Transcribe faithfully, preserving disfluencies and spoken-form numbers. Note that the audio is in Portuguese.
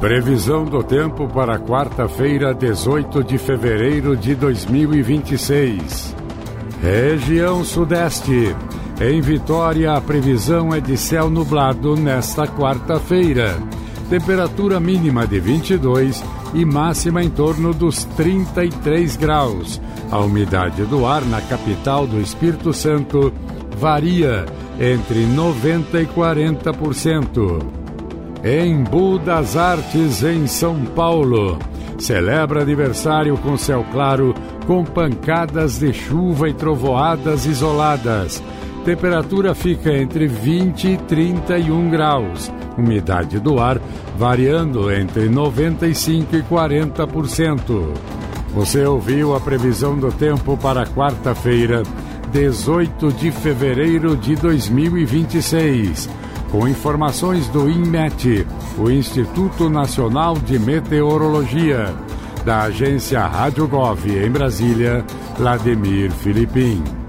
Previsão do tempo para quarta-feira, dezoito de fevereiro de dois mil e vinte e seis. Região Sudeste. Em Vitória, a previsão é de céu nublado nesta quarta-feira. Temperatura mínima de vinte e dois e máxima em torno dos trinta e três graus. A umidade do ar na capital do Espírito Santo varia entre noventa e quarenta por cento. Embu das Artes, em São Paulo. Celebra aniversário com céu claro, com pancadas de chuva e trovoadas isoladas. Temperatura fica entre vinte e trinta e um graus. Umidade do ar variando entre noventa e cinco e quarenta por cento. Você ouviu a previsão do tempo para quarta-feira, dezoito de fevereiro de dois mil e vinte e seis. Com informações do INMET, o Instituto Nacional de Meteorologia, da agência Rádio Gov em Brasília, Vladimir Filipim.